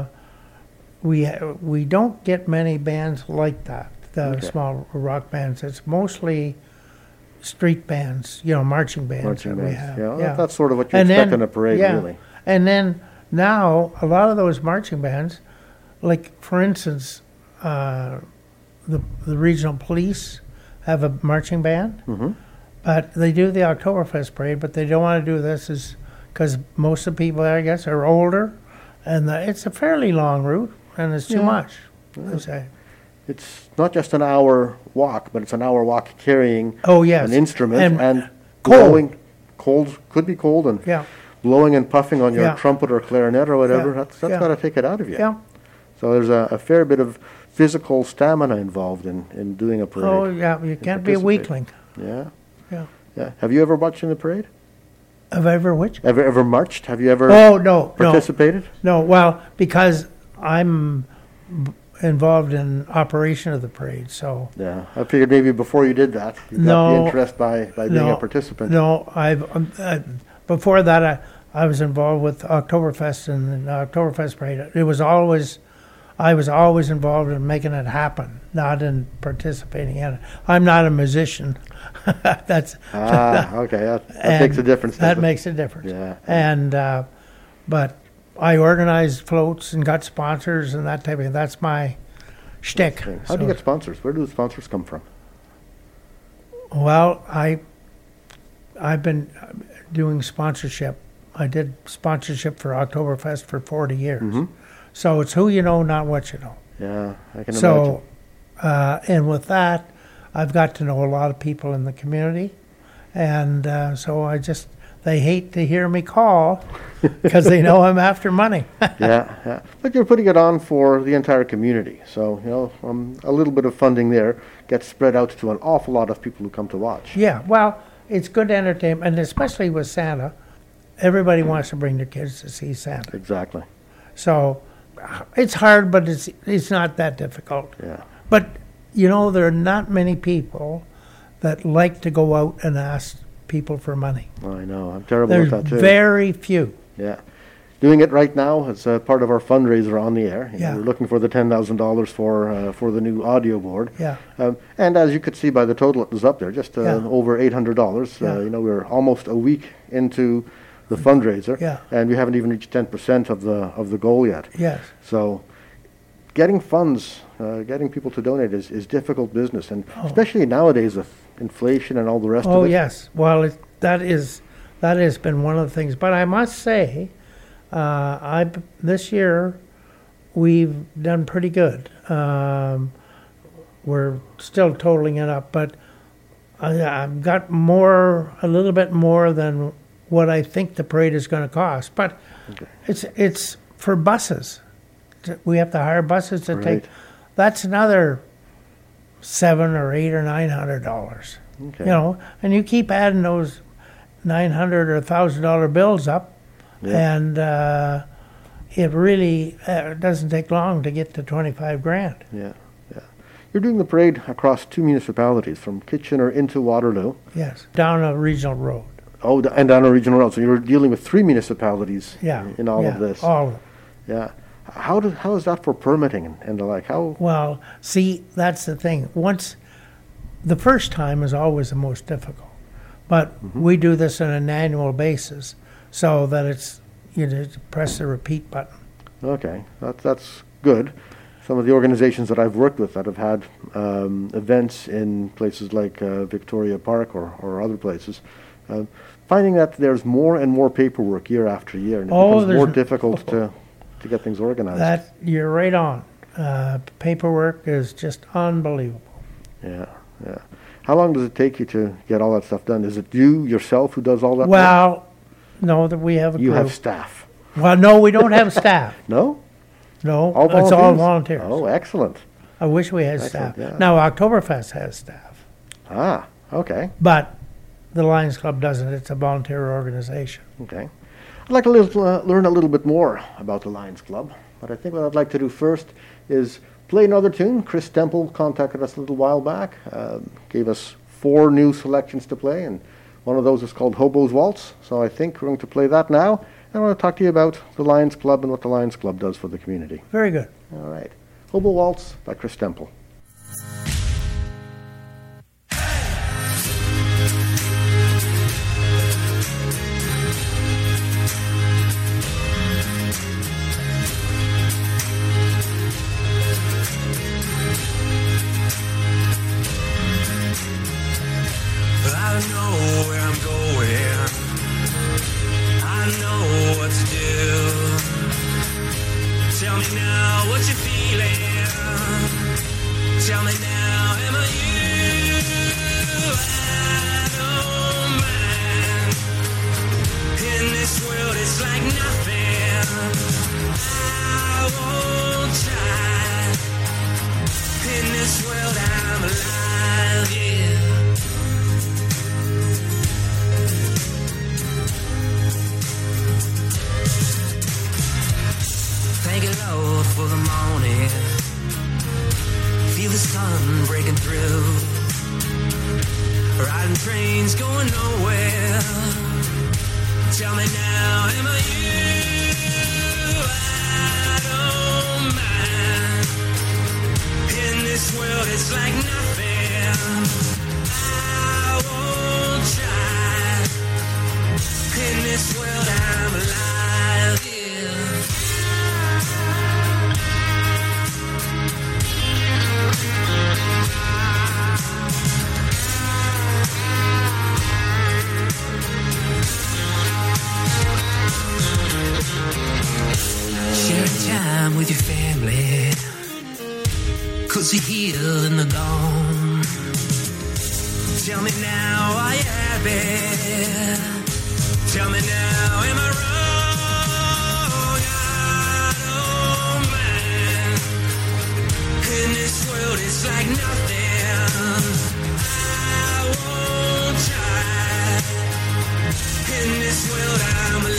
we ha- we don't get many bands like that. The Okay. small rock bands. It's mostly street bands, you know, marching bands marching that we bands. have. Yeah, well, yeah. that's sort of what you And expect then- in a parade, yeah. really. And then now, a lot of those marching bands, like for instance, uh, the the regional police have a marching band, Mm-hmm. but they do the Oktoberfest parade, but they don't want to do this is because most of the people, I guess, are older, and the, it's a fairly long route, and it's too Yeah. much. they say. It's not just an hour walk, but it's an hour walk carrying Oh yes, an instrument And and, cold. blowing. Cold could be cold, and yeah, blowing and puffing on your Yeah. trumpet or clarinet or whatever. Yeah. That's that's Yeah. got to take it out of you. yeah. So there's a, a fair bit of physical stamina involved in, in doing a parade. Oh yeah, you can't be a participate. weakling. Yeah. Yeah. Yeah. Have you ever marched in the parade? Have I ever which? Ever ever marched? Have you ever Oh no, no. participated? No, well, because I'm b- involved in operation of the parade, so Yeah. I figured maybe before you did that, you got No. the interest by, by being No. a participant. no, I've um, uh, before that I, I was involved with Oktoberfest and the Oktoberfest parade. It was always, I was always involved in making it happen, not in participating in it. I'm not a musician. That's Ah, okay. That, that and makes a difference. That doesn't it? makes a difference. Yeah. And uh, but I organized floats and got sponsors and that type of thing. That's my shtick. How So- do you get sponsors? Where do the sponsors come from? Well, I I've been doing sponsorship. I did sponsorship for Oktoberfest for forty years. Mhm. So it's who you know, not what you know. Yeah, I can imagine. So, uh, and with that, I've got to know a lot of people in the community, and uh, so I just they hate to hear me call because they know I'm after money. yeah, yeah. But you're putting it on for the entire community. So, you know, um, a little bit of funding there gets spread out to an awful lot of people who come to watch. Yeah, well, it's good entertainment, and especially with Santa, everybody wants to bring their kids to see Santa. Exactly. So it's hard, but it's it's not that difficult. Yeah. But, you know, there are not many people that like to go out and ask people for money. I know. I'm terrible There's at that too. very few. Yeah. Doing it right now as uh, part of our fundraiser on the air. You Yeah. know, we're looking for the ten thousand dollars for uh, for the new audio board. Yeah. Um, and as you could see by the total that was up there, just uh, Yeah. over eight hundred dollars. Yeah. Uh, you know, we're almost a week into the fundraiser, Yeah. and we haven't even reached ten percent of the of the goal yet. Yes. So getting funds, uh, getting people to donate is, is difficult business, and Oh. especially nowadays with inflation and all the rest Oh, of it. yes. Well, it, that is that has been one of the things. But I must say, uh, I this year we've done pretty good. Um, we're still totaling it up, but I, I've got more, a little bit more than what I think the parade is going to cost. But Okay. it's it's for buses. We have to hire buses to Right. take. That's another seven or eight or nine hundred dollars. Okay. You know, and you keep adding those nine hundred or thousand dollar bills up, Yeah. and uh, it really uh, doesn't take long to get to twenty five grand. Yeah, yeah. You're doing the parade across two municipalities, from Kitchener into Waterloo. Yes, down a regional road. Oh, d- and down a regional road. So you're dealing with three municipalities Yeah, in all yeah, of this. All of it. Yeah. How do, how is that for permitting and, and the like? How? Well, see, that's the thing. Once the first time is always the most difficult, but Mm-hmm. we do this on an annual basis, so that it's you just press the repeat button. Okay, that, that's good. Some of the organizations that I've worked with that have had um, events in places like uh, Victoria Park or, or other places, uh, finding that there's more and more paperwork year after year, and it Oh, becomes more there's- difficult to, to get things organized. That you're right on. Uh, paperwork is just unbelievable. Yeah, yeah. How long does it take you to get all that stuff done? Is it you yourself who does all that? work? Well, no, that we have a You crew. have staff. Well, no, we don't have staff. No? No, All it's all volunteers? volunteers. Oh, excellent. I wish we had Excellent, staff. yeah. Now, Oktoberfest has staff, Ah, okay, but the Lions Club doesn't. It's a volunteer organization. okay. I'd like to little, uh, learn a little bit more about the Lions Club, but I think what I'd like to do first is play another tune. Chris Temple contacted us a little while back, uh, gave us four new selections to play, and one of those is called Hobo's Waltz, so I think we're going to play that now. I want to talk to you about the Lions Club and what the Lions Club does for the community. Very good. All right. Hobo Waltz by Chris Temple. I know where I'm going. I know what to do. Tell me now what you're feeling. Tell me now, am I you? I don't mind. In this world, it's like nothing. I won't try. In this world, I'm alive, yeah. Thank you, Lord, for the morning. Feel the sun breaking through. Riding trains going nowhere. Tell me now, am I you? I don't mind. In this world, it's like nothing. I won't try. In this world, I'm alive, yeah. Sharing time with your family, 'cause you're here and they're gone. Tell me now, are you happy? Tell me now, am I wrong? I don't mind. In this world, it's like nothing. I won't try. In this world, I'm alive.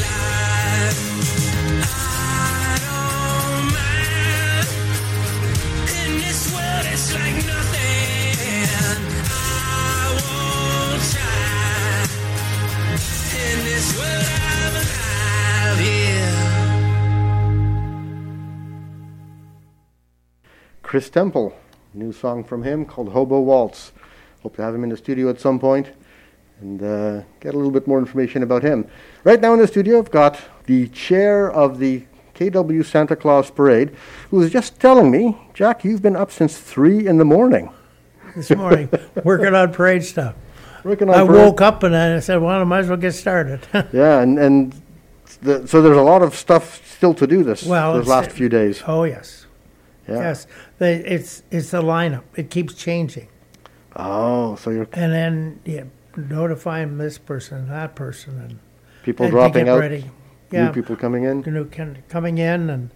Chris Temple. New song from him called Hobo Waltz. Hope to have him in the studio at some point and uh, get a little bit more information about him. Right now in the studio, I've got the chair of the K W Santa Claus Parade, who was just telling me, Jack, you've been up since three in the morning. This morning, working on parade stuff. Working on I parade. woke up and I said, well, I might as well get started. Yeah, and, and the, so there's a lot of stuff still to do this, Well, those it's- last few days. Oh, yes. Yeah. Yes. They, it's it's the lineup. It keeps changing. Oh, so you're And then yeah, notifying this person, that person, and, people and to dropping get out, ready. Yeah, new people coming in. new can- coming in, and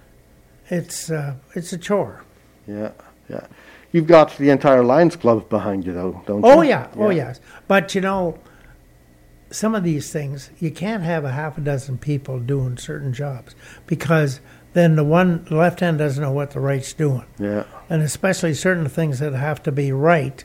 it's uh, it's a chore. Yeah, yeah. You've got the entire Lions Club behind you, though, don't you? Oh yeah, oh yes. But you know, some of these things you can't have a half a dozen people doing certain jobs because then the one the left hand doesn't know what the right's doing, Yeah, and especially certain things that have to be right,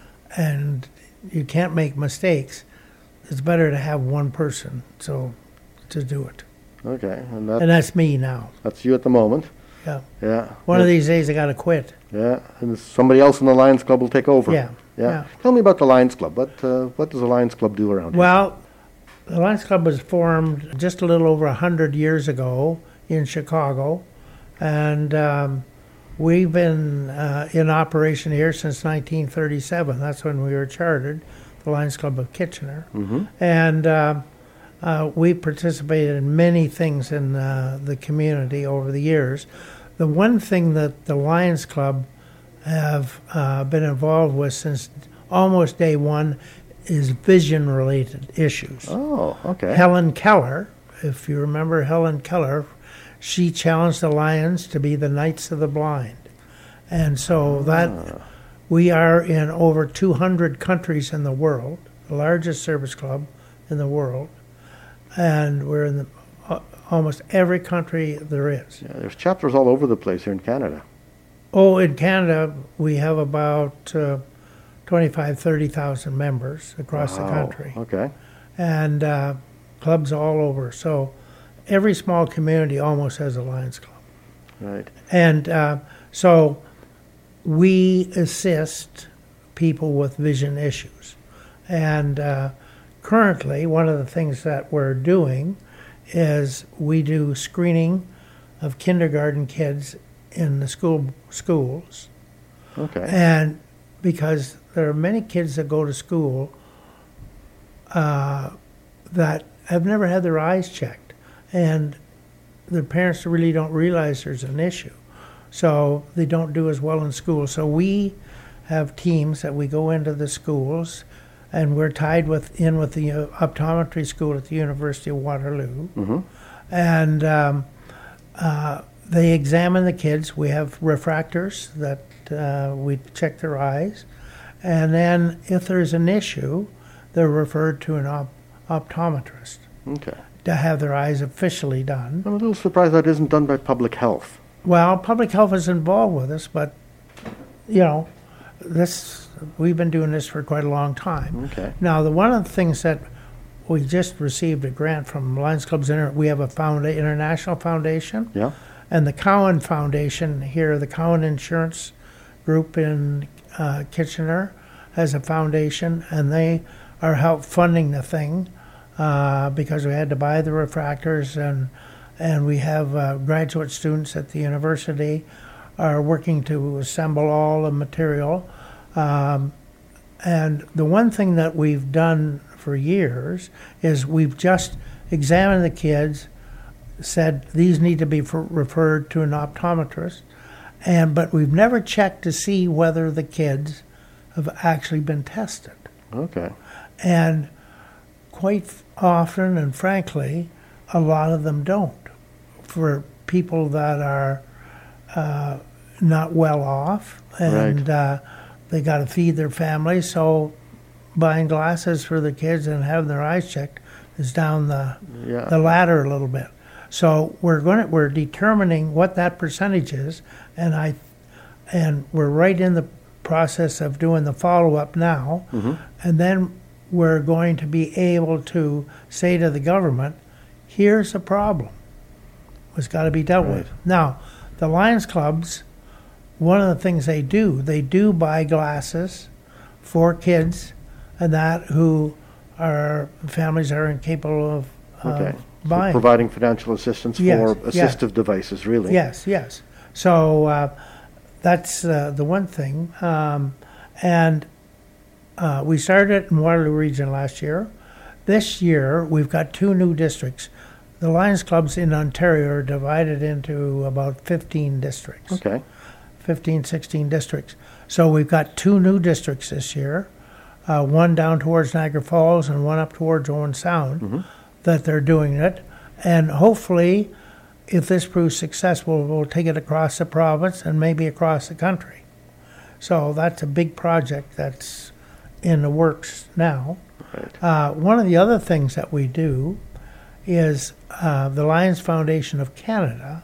and you can't make mistakes. It's better to have one person so to do it, okay. And that, and that's me now. that's you at the moment. Yeah, Yeah. one yeah. of these days I got to quit. Yeah, and somebody else in the Lions Club will take over. Yeah, Yeah. yeah. Tell me about the Lions Club. What uh, what does the Lions Club do around here? Well, the Lions Club was formed just a little over a hundred years ago in Chicago, and um, we've been uh, in operation here since nineteen thirty-seven. That's when we were chartered, the Lions Club of Kitchener, Mm-hmm. and uh, uh, we participated in many things in uh, the community over the years. The one thing that the Lions Club have uh, been involved with since almost day one is vision-related issues. Oh, okay. Helen Keller, if you remember Helen Keller, she challenged the Lions to be the Knights of the Blind. And so that we are in over two hundred countries in the world, the largest service club in the world, and we're in the, uh, almost every country there is. Yeah, there's chapters all over the place here in Canada. Oh, in Canada, we have about uh, twenty-five, thirty thousand members across Wow, the country. Okay. And uh, clubs all over. So every small community almost has a Lions Club. Right. And uh, so we assist people with vision issues. And uh, currently, one of the things that we're doing is we do screening of kindergarten kids in the school schools. Okay. And because there are many kids that go to school uh, that have never had their eyes checked, and the parents really don't realize there's an issue. So they don't do as well in school. So we have teams that we go into the schools, and we're tied with in with the uh, optometry school at the University of Waterloo. Mm-hmm. And um, uh, they examine the kids. We have refractors that uh, we check their eyes. And then if there's an issue, they're referred to an op- optometrist Okay. to have their eyes officially done. I'm a little surprised that isn't done by public health. Well, public health is involved with us, but, you know, this we've been doing this for quite a long time. Okay. Now, the one of the things that we just received a grant from Lions Clubs Inter- we have a founda- international foundation, Yeah. and the Cowan Foundation here, the Cowan Insurance Group in uh, Kitchener has a foundation, and they are help funding the thing uh, because we had to buy the refractors, and and we have uh, graduate students at the university are working to assemble all the material. Um, and the one thing that we've done for years is we've just examined the kids, said these need to be for, referred to an optometrist, and but we've never checked to see whether the kids have actually been tested. Okay. And quite f- often, and frankly, a lot of them don't. For people that are uh, not well off, and Right. uh, they got to feed their family, so buying glasses for the kids and having their eyes checked is down the Yeah. the ladder a little bit. So we're going to, we're determining what that percentage is, and I and we're right in the process of doing the follow up now, Mm-hmm. and then we're going to be able to say to the government, here's a problem. It's got to be dealt Right. with. Now, the Lions Clubs one of the things they do, they do buy glasses for kids and that who are families are incapable of uh, Okay. So buying. providing financial assistance Yes, for yes. assistive devices, really. Yes, yes. So uh, that's uh, the one thing. Um, and uh, we started it in Waterloo Region last year. This year, we've got two new districts. The Lions Clubs in Ontario are divided into about fifteen districts, Okay. fifteen, sixteen districts. So we've got two new districts this year, uh, one down towards Niagara Falls and one up towards Owen Sound, Mm-hmm. that they're doing it. And hopefully, if this proves successful, we'll take it across the province and maybe across the country. So that's a big project that's in the works now. Right. Uh, one of the other things that we do is uh, the Lions Foundation of Canada.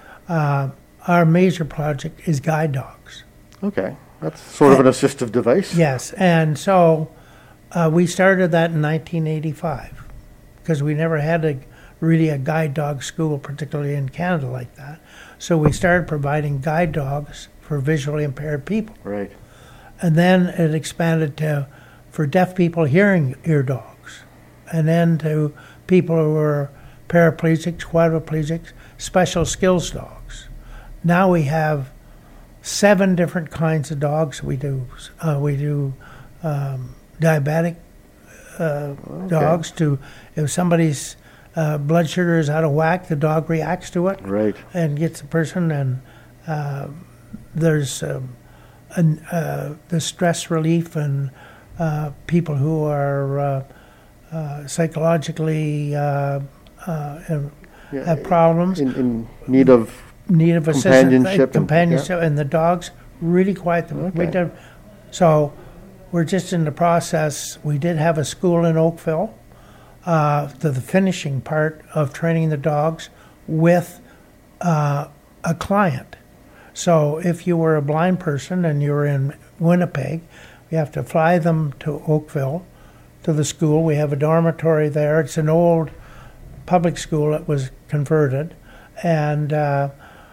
Uh, our major project is guide dogs. Okay. That's sort of an assistive device. Yes, and so uh, we started that in nineteen eighty-five because we never had a really a guide dog school, particularly in Canada like that. So we started providing guide dogs for visually impaired people. Right. And then it expanded to for deaf people hearing ear dogs, and then to people who are paraplegics, quadriplegics, special skills dogs. Now we have seven different kinds of dogs we do. Uh, we do um, diabetic uh, Okay. dogs to if somebody's uh, blood sugar is out of whack, the dog reacts to it Right. and gets the person. And uh, there's um, an, uh, the stress relief and uh, people who are uh, uh, psychologically uh, uh, have Yeah, have problems, In, in need of need of assistance, companionship and- companionship, and the dogs really quiet them. We Okay. did, so we're just in the process. We did have a school in Oakville, uh, to the finishing part of training the dogs with uh, a client. So if you were a blind person and you were in Winnipeg, you have to fly them to Oakville, to the school. We have a dormitory there. It's an old public school that was converted, and uh,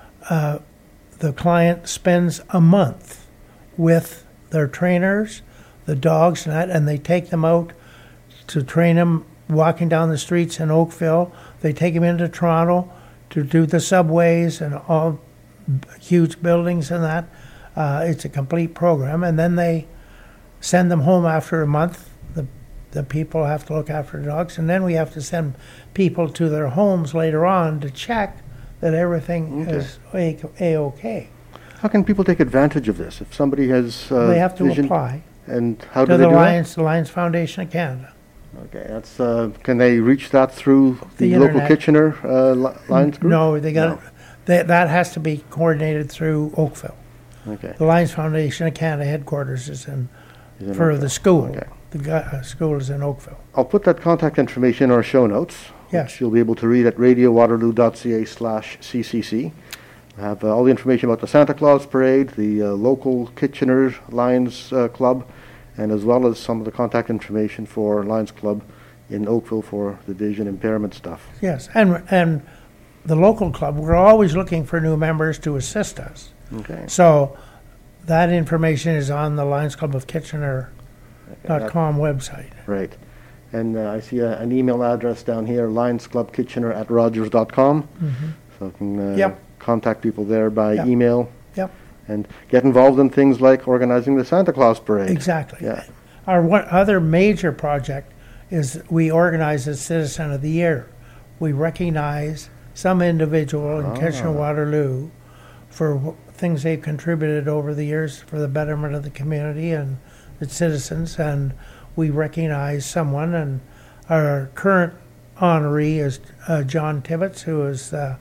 uh, the client spends a month with their trainers, the dogs, and that, and they take them out to train them walking down the streets in Oakville. They take them into Toronto to do the subways and all huge buildings and that. Uh, it's a complete program, and then they send them home after a month. The the people have to look after the dogs, and then we have to send people to their homes later on to check that everything Okay. is a a-okay. How can people take advantage of this? If somebody has uh, They have to vision, apply and how to do they the do Lions, the Lions Foundation of Canada. that? Okay, that's. Uh, can they reach that through the, The local internet. Kitchener uh, Li- Lions group? No, they got No. they, that has to be coordinated through Oakville. Okay. The Lions Foundation of Canada headquarters is in Is it for okay? the school. Okay. The gu- uh, school is in Oakville. I'll put that contact information in our show notes. Yes. Which you'll be able to read at radio waterloo dot c a slash c c c. I have uh, all the information about the Santa Claus Parade, the uh, local Kitchener Lions uh, Club, and as well as some of the contact information for Lions Club in Oakville for the vision impairment stuff. Yes, and and the local club, we're always looking for new members to assist us. Okay. So that information is on the Lions Club of Kitchener dot com website. Right. And uh, I see a, an email address down here, lions club kitchener at rogers dot com. So I can uh, Yep. contact people there by Yep. email Yep, and get involved in things like organizing the Santa Claus Parade. exactly. Yeah. Our one other major project is we organize a Citizen of the Year. We recognize some individual in Kitchener-Waterloo for w- things they've contributed over the years for the betterment of the community and its citizens, and we recognize someone, and our current honoree is uh, John Tibbetts, who is the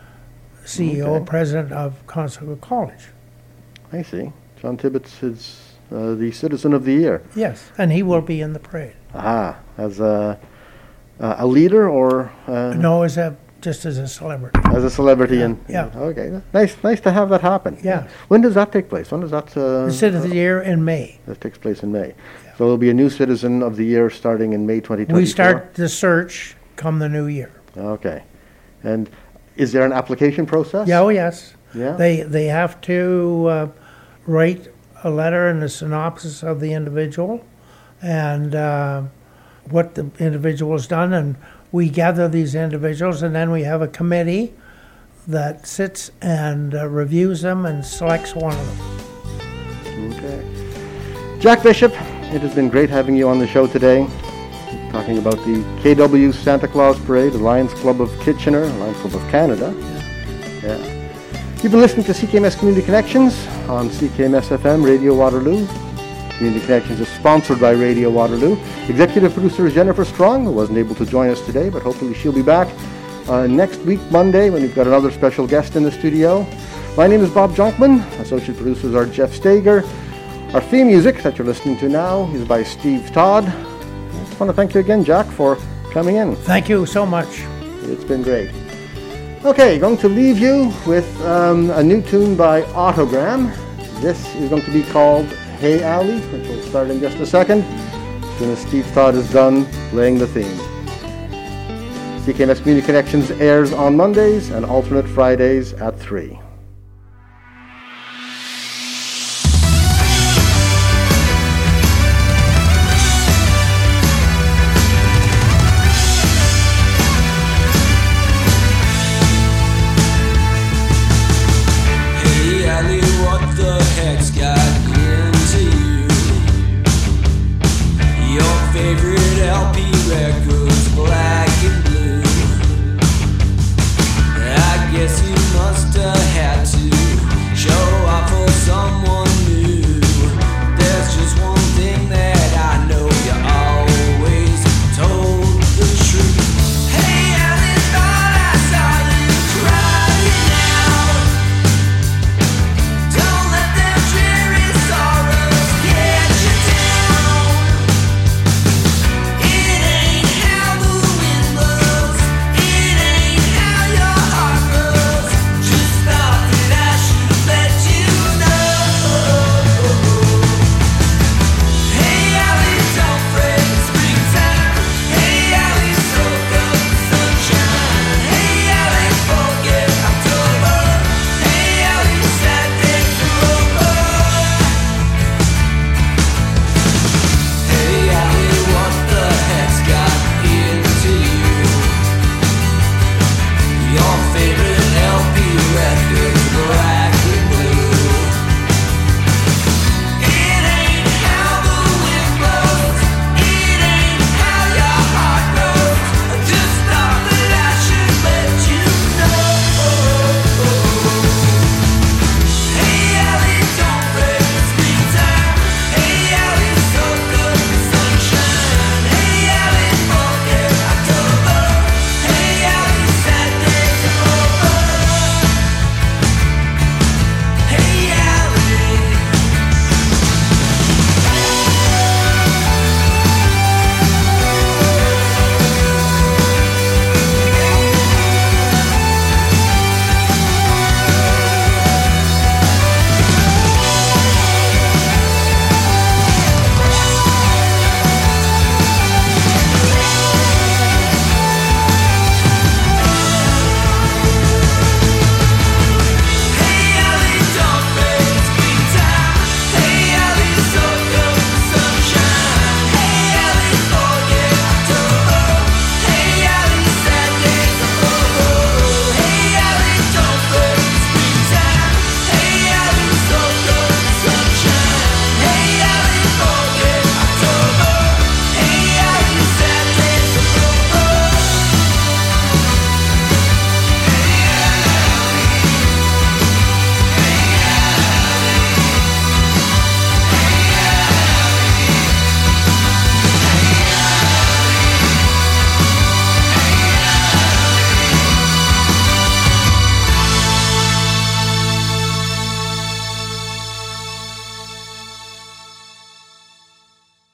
C E O, Okay. president of Conestoga College. I see. John Tibbetts is uh, the Citizen of the Year. Yes, and he will be in the parade. Ah, as a, uh, a leader or uh, No, as a just as a celebrity. as a celebrity? Yeah, in, yeah. Okay. Nice, nice to have that happen. Yeah. When does that take place? When does that? Uh, The Citizen of the Year in May. That takes place in May. So there'll be a new Citizen of the Year starting in May twenty twenty-four. We start the search come the new year. Okay. And is there an application process? Yeah, oh yes. Yeah. They they have to uh, write a letter and a synopsis of the individual and uh, what the individual's done, and we gather these individuals, and then we have a committee that sits and uh, reviews them and selects one of them. Okay. Jack Bishop, it has been great having you on the show today, talking about the K W Santa Claus Parade, the Lions Club of Kitchener, Lions Club of Canada. Yeah. yeah. You've been listening to C K M S Community Connections on C K M S F M, Radio Waterloo. Community Connections is sponsored by Radio Waterloo. Executive producer is Jennifer Strong, who wasn't able to join us today, but hopefully she'll be back uh, next week, Monday, when we've got another special guest in the studio. My name is Bob Jonkman. Associate producers are Jeff Stager. Our theme music that you're listening to now is by Steve Todd. I just want to thank you again, Jack, for coming in. Thank you so much. It's been great. Okay, going to leave you with um, a new tune by Autogram. This is going to be called Hey Alley, which will start in just a second, as soon as Steve Todd is done playing the theme. C K M S Community Connections airs on Mondays and alternate Fridays at three.